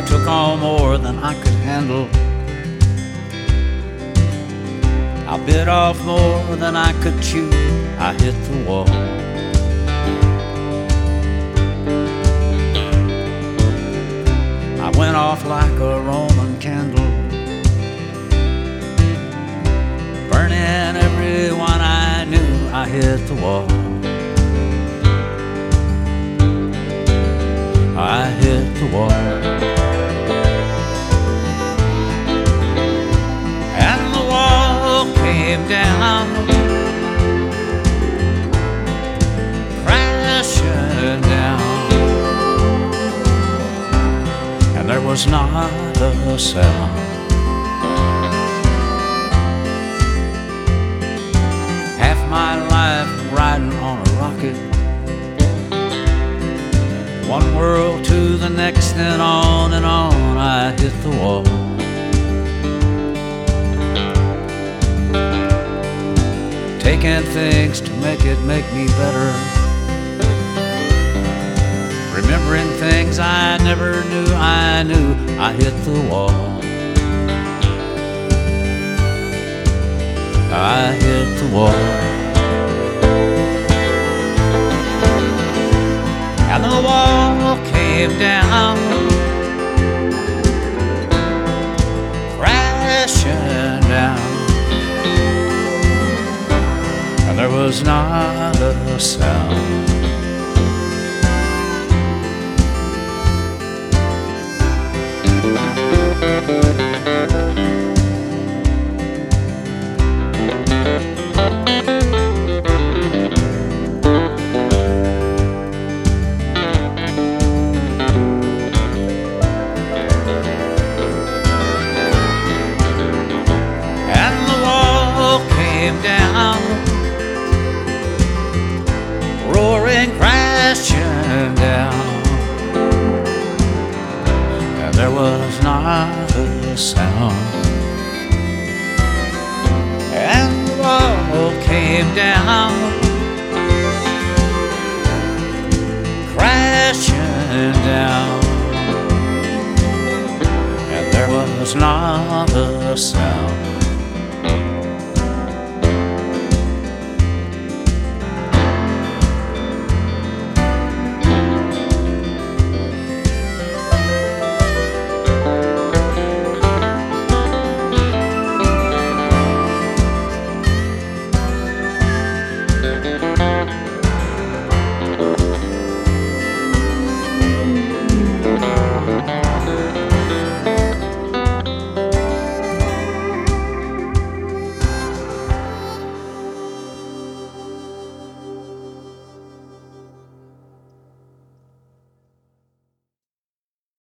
took on more than I could handle. I bit off more than I could chew. I hit the wall. I went off like a Roman candle, burning everyone I knew. I hit the wall. I hit the wall. And the wall came down, crashing down, and there was not a sound. Half my life riding on a rocket, one world to the next, and on I hit the wall. Taking things to make me better, remembering things I never knew. I hit the wall. I hit the wall. And the wall came down, crashing down, and there was not a sound. Down, roaring, crashing down, and there was not a sound. And the wall came down, crashing down, and there was not a sound.